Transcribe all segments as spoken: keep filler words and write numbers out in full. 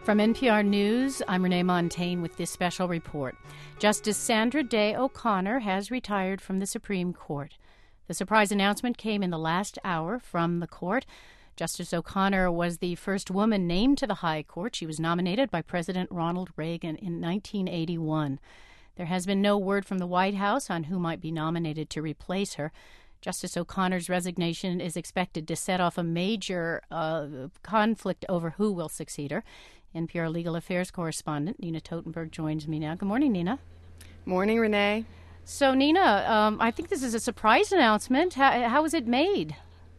From N P R News, I'm Renee Montaigne with this special report. Justice Sandra Day O'Connor has retired from the Supreme Court. The surprise announcement came in the last hour from the court. Justice O'Connor was the first woman named to the High Court. She was nominated by President Ronald Reagan in nineteen eighty-one. There has been no word from the White House on who might be nominated to replace her. Justice O'Connor's resignation is expected to set off a major uh, conflict over who will succeed her. N P R Legal Affairs correspondent Nina Totenberg joins me now. Good morning, Nina. Morning, Renee. So, Nina, um, I think this is a surprise announcement. How, how was it made?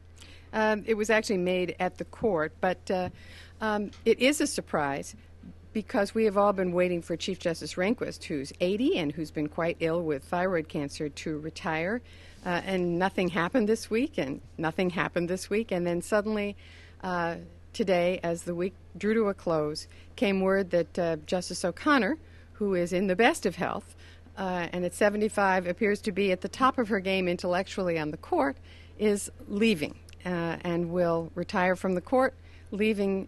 Um, it was actually made at the court, but uh, um, it is a surprise because we have all been waiting for Chief Justice Rehnquist, who's eighty and who's been quite ill with thyroid cancer, to retire. Uh, and nothing happened this week, and nothing happened this week. And then suddenly, uh, today, as the week drew to a close, came word that uh, Justice O'Connor, who is in the best of health, uh, and at seventy-five appears to be at the top of her game intellectually on the court, is leaving uh, and will retire from the court, leaving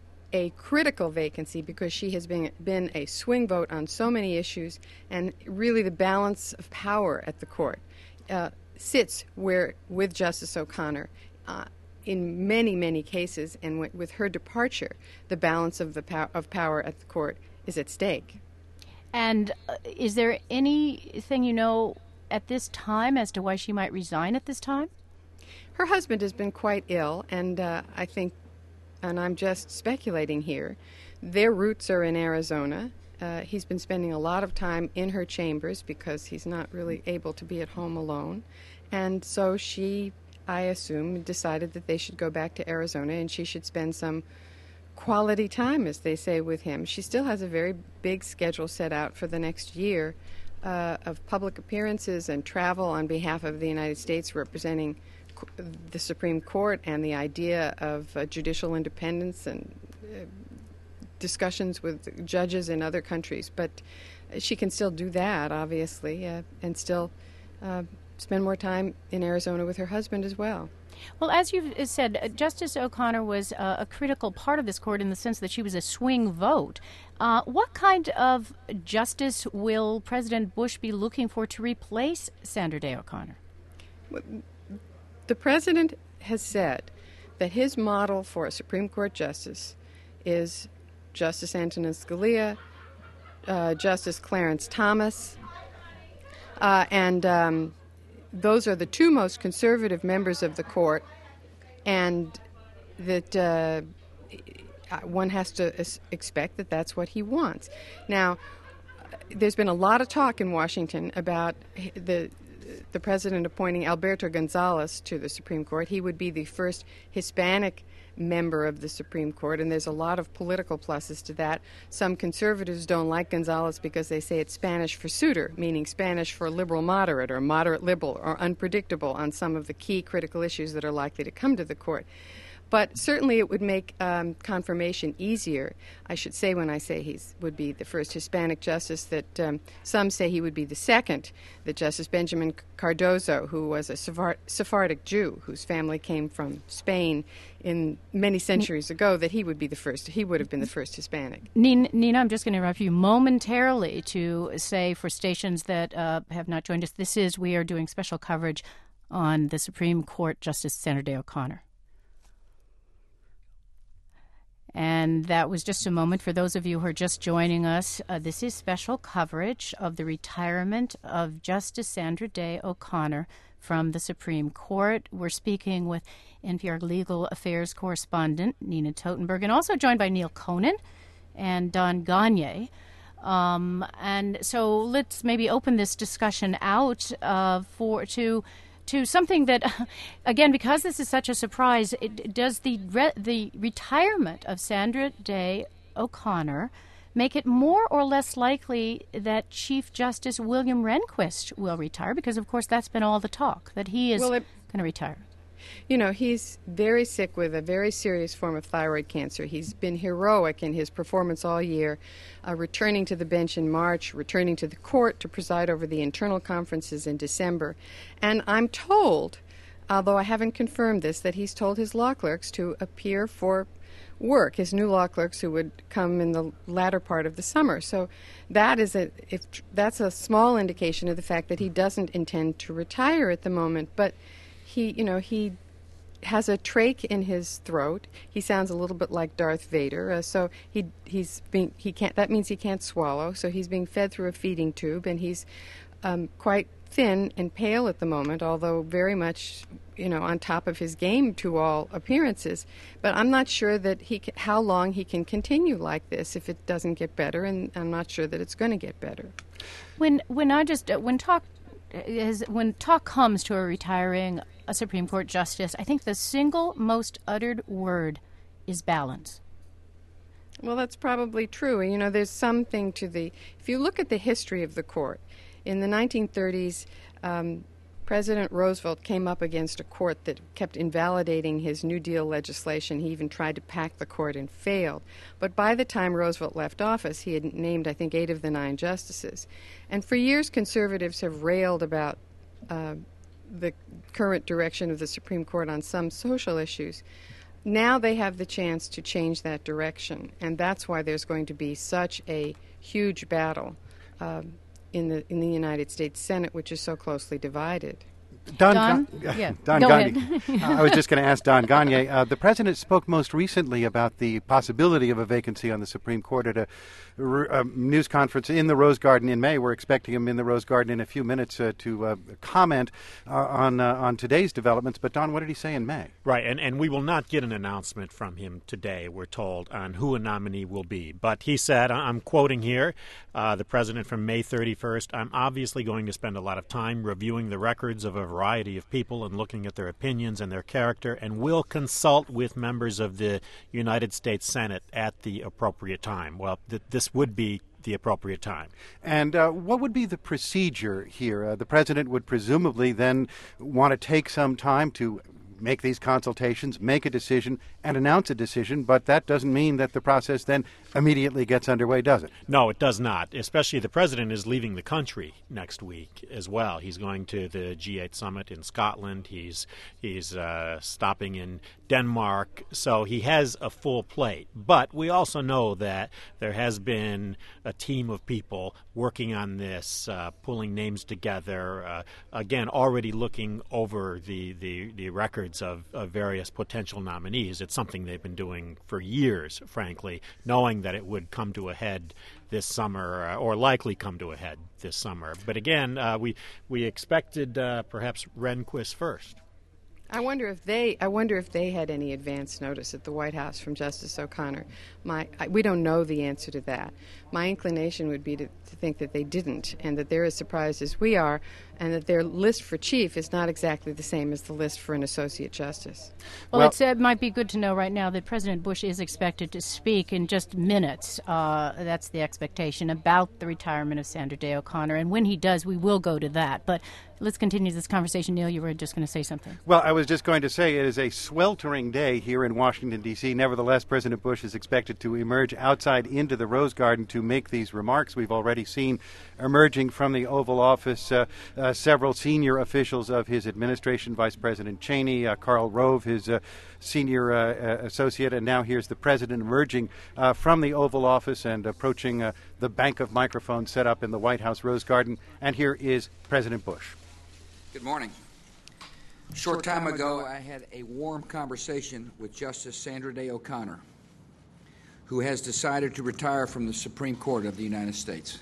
a critical vacancy because she has been, been a swing vote on so many issues, and really the balance of power at the court uh, sits where with Justice O'Connor. Uh, in many, many cases, and w- with her departure, the balance of the pow- of power at the court is at stake. And uh, is there anything you know at this time as to why she might resign at this time? Her husband has been quite ill, and uh, I think, and I'm just speculating here, their roots are in Arizona. Uh, he's been spending a lot of time in her chambers because he's not really able to be at home alone. And so she, I assume, decided that they should go back to Arizona and she should spend some quality time, as they say, with him. She still has a very big schedule set out for the next year uh, of public appearances and travel on behalf of the United States, representing the Supreme Court and the idea of uh, judicial independence and uh, discussions with judges in other countries. But she can still do that, obviously, uh, and still uh, spend more time in Arizona with her husband as well. Well, as you've said, uh, Justice O'Connor was uh, a critical part of this court in the sense that she was a swing vote. Uh, what kind of justice will President Bush be looking for to replace Sandra Day O'Connor? Well, the president has said that his model for a Supreme Court justice is Justice Antonin Scalia, uh, Justice Clarence Thomas, uh, and um, those are the two most conservative members of the court, and that uh, one has to es- expect that that's what he wants. Now, there's been a lot of talk in Washington about the the president appointing Alberto Gonzales to the Supreme Court. He would be the first Hispanic member of the Supreme Court, and there's a lot of political pluses to that. Some conservatives don't like Gonzales because they say it's Spanish for suitor, meaning Spanish for liberal moderate or moderate liberal or unpredictable on some of the key critical issues that are likely to come to the court. But certainly it would make um, confirmation easier. I should say when I say he would be the first Hispanic justice that um, some say he would be the second, that Justice Benjamin Cardozo, who was a Sephardic Jew whose family came from Spain in many centuries ago, that he would be the first. He would have been the first Hispanic. Nina, Nina I'm just going to interrupt you momentarily to say for stations that uh, have not joined us, this is, we are doing special coverage on the Supreme Court Justice Sandra Day O'Connor. And that was just a moment for those of you who are just joining us. Uh, this is special coverage of the retirement of Justice Sandra Day O'Connor from the Supreme Court. We're speaking with N P R Legal Affairs correspondent Nina Totenberg, and also joined by Neil Conan and Don Gagne. Um, and so let's maybe open this discussion out uh, for to. to something that, again, because this is such a surprise, it, does the re- the retirement of Sandra Day O'Connor make it more or less likely that Chief Justice William Rehnquist will retire? Because, of course, that's been all the talk, that he is well, going to retire. You know, he's very sick with a very serious form of thyroid cancer. He's been heroic in his performance all year, uh, returning to the bench in March, returning to the court to preside over the internal conferences in December. And I'm told, although I haven't confirmed this, that he's told his law clerks to appear for work, his new law clerks who would come in the latter part of the summer. So that is a if that's a small indication of the fact that he doesn't intend to retire at the moment. But he, you know, he has a trach in his throat. He sounds a little bit like Darth Vader. Uh, so he he's being he can't. That means he can't swallow. So he's being fed through a feeding tube, and he's um, quite thin and pale at the moment, although very much, you know, on top of his game to all appearances. But I'm not sure that he ca- how long he can continue like this if it doesn't get better, and I'm not sure that it's going to get better. When when I just when talk is when talk comes to a retiring a Supreme Court justice, I think the single most uttered word is balance. Well, that's probably true. You know, there's something to the. If you look at the history of the court, in the nineteen thirties, um, President Roosevelt came up against a court that kept invalidating his New Deal legislation. He even tried to pack the court and failed. But by the time Roosevelt left office, he had named, I think, eight of the nine justices. And for years, conservatives have railed about uh, the current direction of the Supreme Court on some social issues. Now they have the chance to change that direction, and that's why there's going to be such a huge battle uh, in the in the United States Senate, which is so closely divided. Don, Don, Ga- yeah. Don Gagne. I was just going to ask Don Gagne. Uh, the president spoke most recently about the possibility of a vacancy on the Supreme Court at a, a news conference in the Rose Garden in May. We're expecting him in the Rose Garden in a few minutes uh, to uh, comment uh, on uh, on today's developments. But Don, what did he say in May? Right, and, and we will not get an announcement from him today, we're told, on who a nominee will be. But he said, I'm quoting here, uh, the president from May thirty-first, I'm obviously going to spend a lot of time reviewing the records of a variety of people and looking at their opinions and their character, and will consult with members of the United States Senate at the appropriate time. Well, th- this would be the appropriate time. And uh, what would be the procedure here? Uh, the president would presumably then want to take some time to make these consultations, make a decision, and announce a decision, but that doesn't mean that the process then immediately gets underway, does it? No, it does not. Especially the president is leaving the country next week as well. He's going to the G eight summit in Scotland. He's he's uh, stopping in Denmark. So he has a full plate. But we also know that there has been a team of people working on this, uh, pulling names together, uh, again, already looking over the, the, the records of, of various potential nominees. It's something they've been doing for years, frankly, knowing that it would come to a head this summer, uh, or likely come to a head this summer. But again, uh, we we expected uh, perhaps Rehnquist first. I wonder if they. I wonder if they had any advance notice at the White House from Justice O'Connor. My, I, we don't know the answer to that. My inclination would be to, to think that they didn't, and that they're as surprised as we are, and that their list for chief is not exactly the same as the list for an associate justice. Well, well it's, it might be good to know right now that President Bush is expected to speak in just minutes. Uh, that's the expectation about the retirement of Sandra Day O'Connor, and when he does, we will go to that. But let's continue this conversation. Neil, you were just going to say something. Well, I was just going to say it is a sweltering day here in Washington, D C Nevertheless, President Bush is expected to emerge outside into the Rose Garden to make these remarks. We've already seen emerging from the Oval Office uh, uh, several senior officials of his administration, Vice President Cheney, uh, Karl Rove, his uh, senior uh, uh, associate, and now here's the president emerging uh, from the Oval Office and approaching uh, the bank of microphones set up in the White House Rose Garden. And here is President Bush. Good morning. A short time ago, I had a warm conversation with Justice Sandra Day O'Connor, who has decided to retire from the Supreme Court of the United States.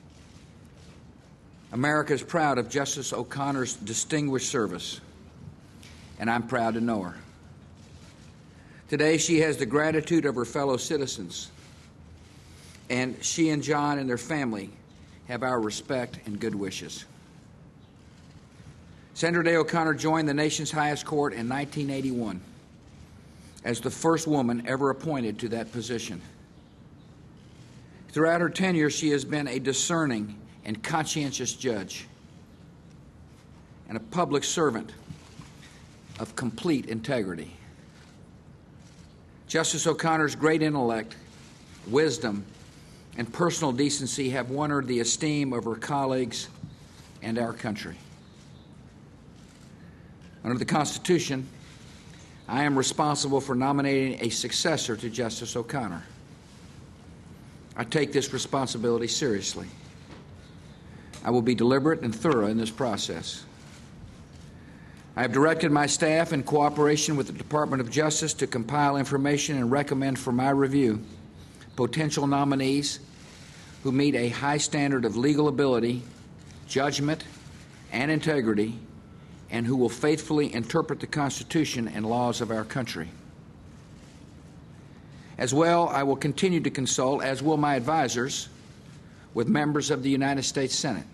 America is proud of Justice O'Connor's distinguished service, and I'm proud to know her. Today, she has the gratitude of her fellow citizens, and she and John and their family have our respect and good wishes. Sandra Day O'Connor joined the nation's highest court in nineteen eighty-one as the first woman ever appointed to that position. Throughout her tenure, she has been a discerning and conscientious judge and a public servant of complete integrity. Justice O'Connor's great intellect, wisdom, and personal decency have won her the esteem of her colleagues and our country. Under the Constitution, I am responsible for nominating a successor to Justice O'Connor. I take this responsibility seriously. I will be deliberate and thorough in this process. I have directed my staff, in cooperation with the Department of Justice, to compile information and recommend for my review potential nominees who meet a high standard of legal ability, judgment, and integrity, and who will faithfully interpret the Constitution and laws of our country. As well, I will continue to consult, as will my advisors, with members of the United States Senate.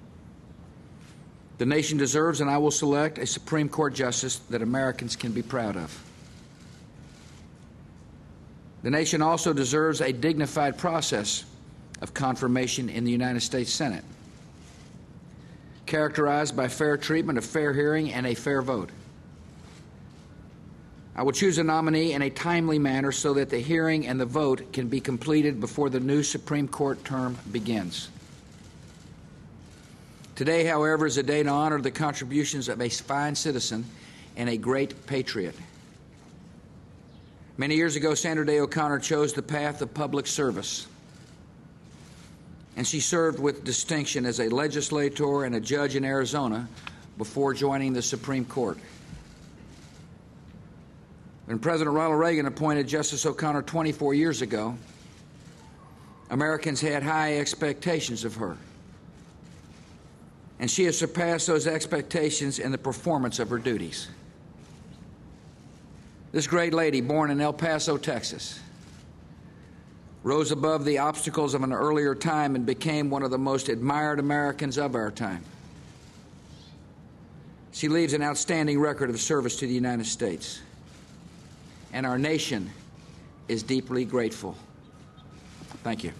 The nation deserves, and I will select, a Supreme Court justice that Americans can be proud of. The nation also deserves a dignified process of confirmation in the United States Senate, characterized by fair treatment, a fair hearing, and a fair vote. I will choose a nominee in a timely manner so that the hearing and the vote can be completed before the new Supreme Court term begins. Today, however, is a day to honor the contributions of a fine citizen and a great patriot. Many years ago, Sandra Day O'Connor chose the path of public service, and she served with distinction as a legislator and a judge in Arizona before joining the Supreme Court. When President Ronald Reagan appointed Justice O'Connor twenty-four years ago, Americans had high expectations of her, and she has surpassed those expectations in the performance of her duties. This great lady, born in El Paso, Texas, rose above the obstacles of an earlier time and became one of the most admired Americans of our time. She leaves an outstanding record of service to the United States, and our nation is deeply grateful. Thank you.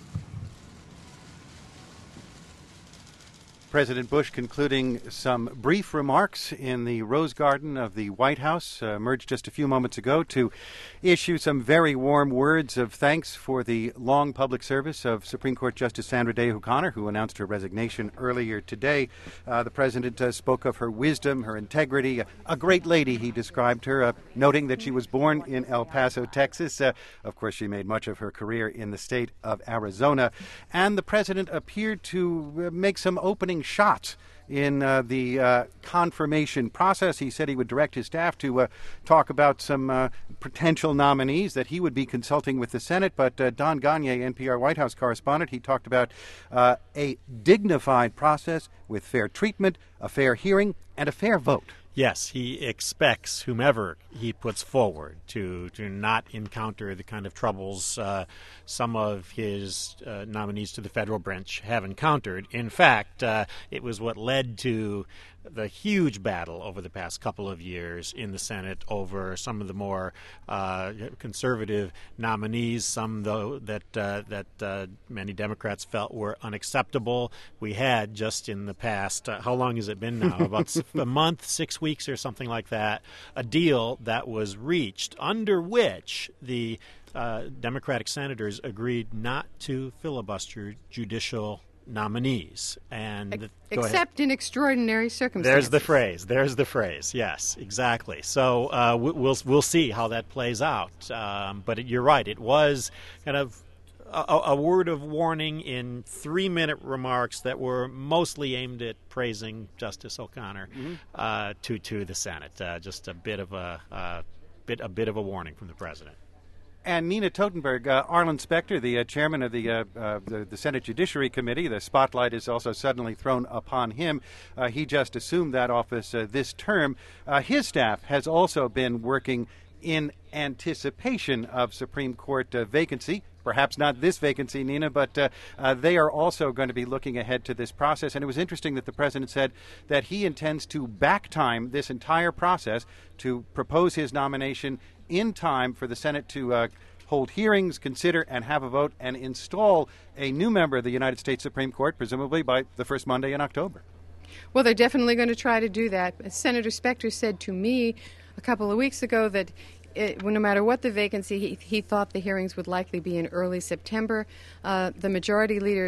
President Bush concluding some brief remarks in the Rose Garden of the White House, uh, emerged just a few moments ago to issue some very warm words of thanks for the long public service of Supreme Court Justice Sandra Day O'Connor, who announced her resignation earlier today. Uh, the president uh, spoke of her wisdom, her integrity, a, a great lady, he described her, uh, noting that she was born in El Paso, Texas. Uh, of course, she made much of her career in the state of Arizona. And the president appeared to uh, make some opening shots in uh, the uh, confirmation process. He said he would direct his staff to uh, talk about some uh, potential nominees that he would be consulting with the Senate. But uh, Don Gagné, N P R White House correspondent, he talked about uh, a dignified process with fair treatment, a fair hearing, and a fair vote. Yes, he expects whomever he puts forward to, to not encounter the kind of troubles uh, some of his uh, nominees to the federal branch have encountered. In fact, uh, it was what led to the huge battle over the past couple of years in the Senate over some of the more uh, conservative nominees, some though that uh, that uh, many Democrats felt were unacceptable. We had just in the past, uh, how long has it been now? About a month, six weeks or something like that, a deal that was reached under which the uh, Democratic senators agreed not to filibuster judicial nominees. And Ex- go except ahead. in extraordinary circumstances. There's the phrase. There's the phrase. Yes, exactly. So uh, we'll we'll see how that plays out. Um, but you're right. It was kind of a, a word of warning in three-minute remarks that were mostly aimed at praising Justice O'Connor mm-hmm. uh, to to the Senate. Uh, just a bit of a uh, bit a bit of a warning from the president. And Nina Totenberg, uh, Arlen Specter, the uh, chairman of the, uh, uh, the the Senate Judiciary Committee, the spotlight is also suddenly thrown upon him. Uh, he just assumed that office uh, this term. Uh, his staff has also been working in anticipation of Supreme Court uh, vacancy. Perhaps not this vacancy, Nina, but uh, uh, they are also going to be looking ahead to this process. And it was interesting that the president said that he intends to back time this entire process to propose his nomination in time for the Senate to uh, hold hearings, consider, and have a vote, and install a new member of the United States Supreme Court, presumably by the first Monday in October. Well, they're definitely going to try to do that. Senator Specter said to me a couple of weeks ago that it, well, no matter what the vacancy, he, he thought the hearings would likely be in early September. Uh, the majority leader,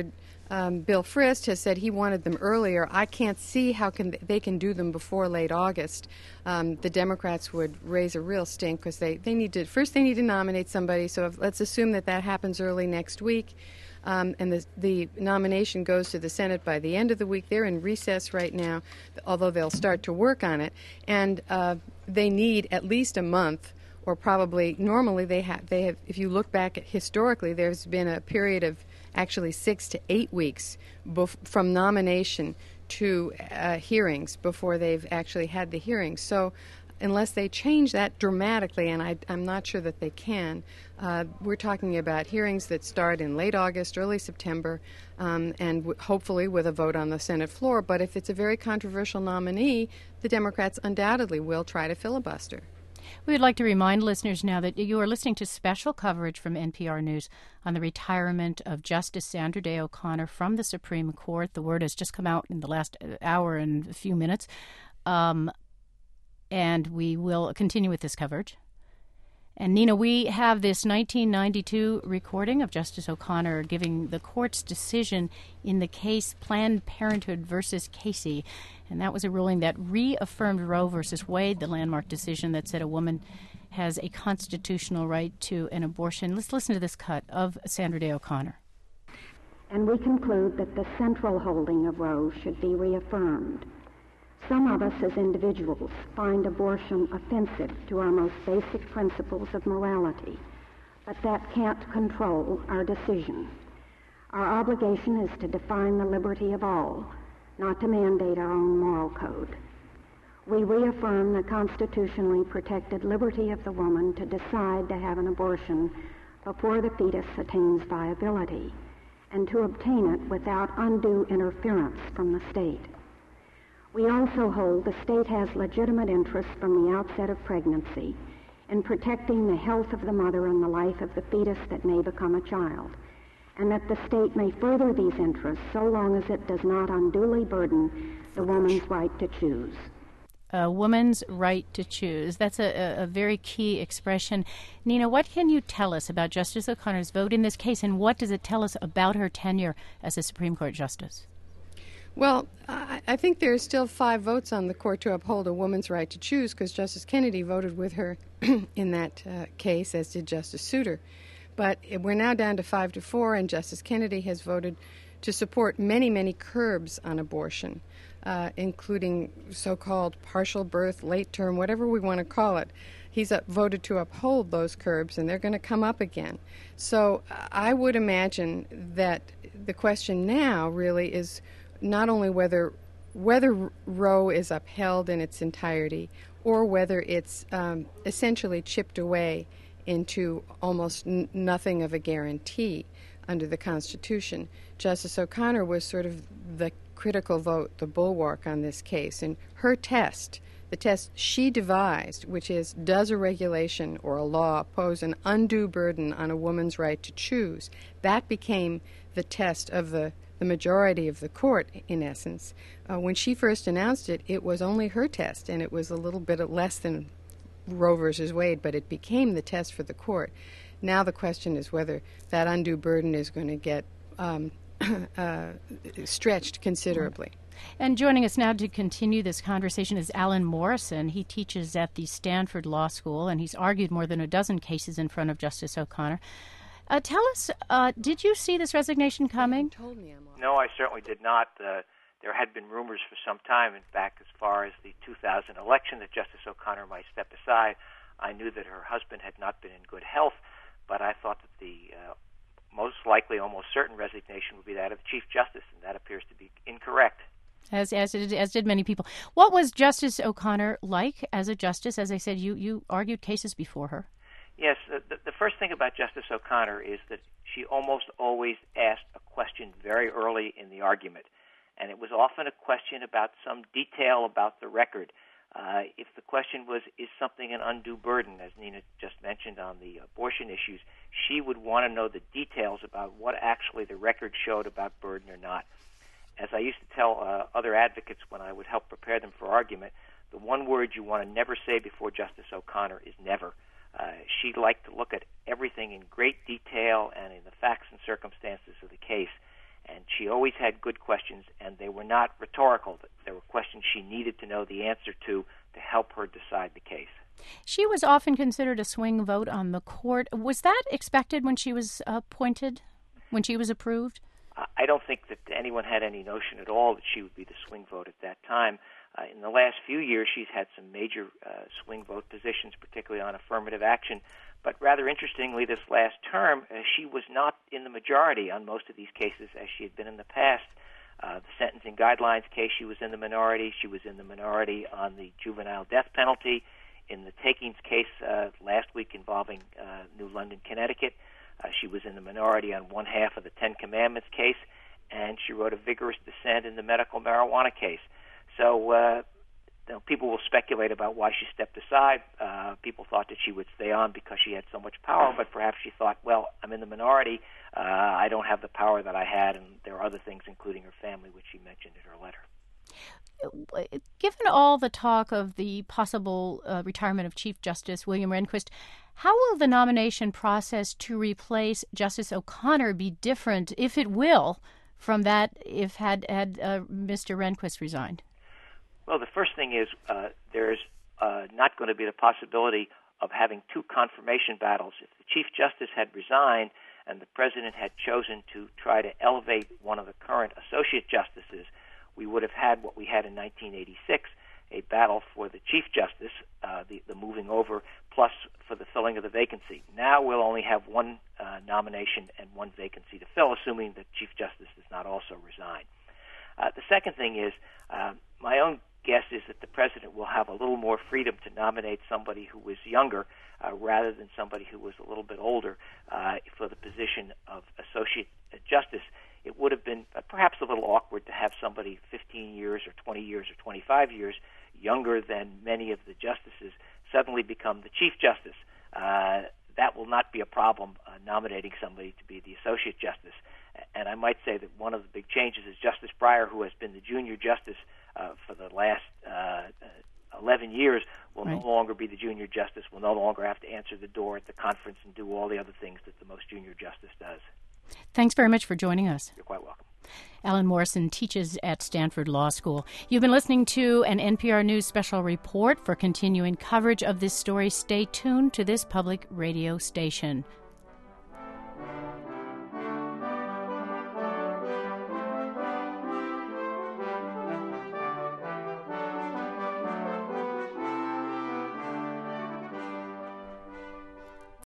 Um, Bill Frist has said he wanted them earlier. I can't see how can they can do them before late August. Um, the Democrats would raise a real stink because they, they need to, first they need to nominate somebody, so if, let's assume that that happens early next week. Um, and the, the nomination goes to the Senate by the end of the week. They're in recess right now, although they'll start to work on it. And uh, they need at least a month, or probably normally they have. They have. If you look back at historically, there's been a period of actually six to eight weeks bef- from nomination to uh, hearings before they've actually had the hearings. So unless they change that dramatically, and I, I'm not sure that they can, uh, we're talking about hearings that start in late August, early September, um, and w- hopefully with a vote on the Senate floor. But if it's a very controversial nominee, the Democrats undoubtedly will try to filibuster. We would like to remind listeners now that you are listening to special coverage from N P R News on the retirement of Justice Sandra Day O'Connor from the Supreme Court. The word has just come out in the last hour and a few minutes, um, and we will continue with this coverage. And, Nina, we have this nineteen ninety-two recording of Justice O'Connor giving the court's decision in the case Planned Parenthood versus Casey. And that was a ruling that reaffirmed Roe versus Wade, the landmark decision that said a woman has a constitutional right to an abortion. Let's listen to this cut of Sandra Day O'Connor. And we conclude that the central holding of Roe should be reaffirmed. Some of us as individuals find abortion offensive to our most basic principles of morality, but that can't control our decision. Our obligation is to define the liberty of all, not to mandate our own moral code. We reaffirm the constitutionally protected liberty of the woman to decide to have an abortion before the fetus attains viability, and to obtain it without undue interference from the state. We also hold the state has legitimate interest from the outset of pregnancy in protecting the health of the mother and the life of the fetus that may become a child, and that the state may further these interests so long as it does not unduly burden the woman's right to choose. A woman's right to choose. That's a, a, a very key expression. Nina, what can you tell us about Justice O'Connor's vote in this case, and what does it tell us about her tenure as a Supreme Court justice? Well, I, I think there are still five votes on the court to uphold a woman's right to choose, because Justice Kennedy voted with her in that uh, case, as did Justice Souter. But we're now down to five to four, and Justice Kennedy has voted to support many, many curbs on abortion, uh, including so-called partial birth, late term, whatever we want to call it. He's up, voted to uphold those curbs, and they're going to come up again. So I would imagine that the question now really is not only whether whether Roe is upheld in its entirety, or whether it's um, essentially chipped away into almost n- nothing of a guarantee under the Constitution. Justice O'Connor was sort of the critical vote, the bulwark on this case, and her test, the test she devised, which is, does a regulation or a law pose an undue burden on a woman's right to choose? That became the test of the the majority of the court, in essence. Uh, when she first announced it, it was only her test, and it was a little bit less than Roe versus Wade, but it became the test for the court. Now the question is whether that undue burden is going to get um, uh, stretched considerably. And joining us now to continue this conversation is Alan Morrison. He teaches at the Stanford Law School, and he's argued more than a dozen cases in front of Justice O'Connor. Uh, tell us, uh, did you see this resignation coming? No, I certainly did not. Uh, there had been rumors for some time, in fact, as far as the two thousand election, that Justice O'Connor might step aside. I knew that her husband had not been in good health, but I thought that the uh, most likely, almost certain resignation would be that of the Chief Justice, and that appears to be incorrect. As as did, as did many people. What was Justice O'Connor like as a justice? As I said, you, you argued cases before her. Yes, the, the first thing about Justice O'Connor is that she almost always asked a question very early in the argument, and it was often a question about some detail about the record. Uh, if the question was, is something an undue burden, as Nina just mentioned on the abortion issues, she would want to know the details about what actually the record showed about burden or not. As I used to tell uh, other advocates when I would help prepare them for argument, the one word you want to never say before Justice O'Connor is never. Uh, she liked to look at everything in great detail and in the facts and circumstances of the case. And she always had good questions, and they were not rhetorical. They were questions she needed to know the answer to to help her decide the case. She was often considered a swing vote on the court. Was that expected when she was appointed, when she was approved? I don't think that anyone had any notion at all that she would be the swing vote at that time. Uh, in the last few years, she's had some major uh, swing vote positions, particularly on affirmative action. But rather interestingly, this last term, uh, she was not in the majority on most of these cases as she had been in the past. Uh, the sentencing guidelines case, she was in the minority. She was in the minority on the juvenile death penalty. In the takings case uh, last week involving uh, New London, Connecticut, uh, she was in the minority on one half of the Ten Commandments case, and she wrote a vigorous dissent in the medical marijuana case. So uh, you know, people will speculate about why she stepped aside. Uh, people thought that she would stay on because she had so much power, but perhaps she thought, well, I'm in the minority. Uh, I don't have the power that I had, and there are other things, including her family, which she mentioned in her letter. Given all the talk of the possible uh, retirement of Chief Justice William Rehnquist, how will the nomination process to replace Justice O'Connor be different, if it will, from that if had, had uh, Mister Rehnquist resigned? Well, the first thing is uh, there's uh, not going to be the possibility of having two confirmation battles. If the Chief Justice had resigned and the President had chosen to try to elevate one of the current Associate Justices, we would have had what we had in nineteen eighty-six, a battle for the Chief Justice, uh, the, the moving over, plus for the filling of the vacancy. Now we'll only have one uh, nomination and one vacancy to fill, assuming that Chief Justice does not also resign. Uh, the second thing is, uh, my own guess is that the President will have a little more freedom to nominate somebody who was younger uh, rather than somebody who was a little bit older uh, for the position of Associate Justice. It would have been uh, perhaps a little awkward to have somebody fifteen years or twenty years or twenty-five years younger than many of the justices suddenly become the Chief Justice. Uh, that will not be a problem uh, nominating somebody to be the Associate Justice. And I might say that one of the big changes is Justice Breyer, who has been the junior justice uh, for the last uh, eleven years, will right. no longer be the junior justice, will no longer have to answer the door at the conference and do all the other things that the most junior justice does. Thanks very much for joining us. You're quite welcome. Alan Morrison teaches at Stanford Law School. You've been listening to an N P R News special report. For continuing coverage of this story, stay tuned to this public radio station.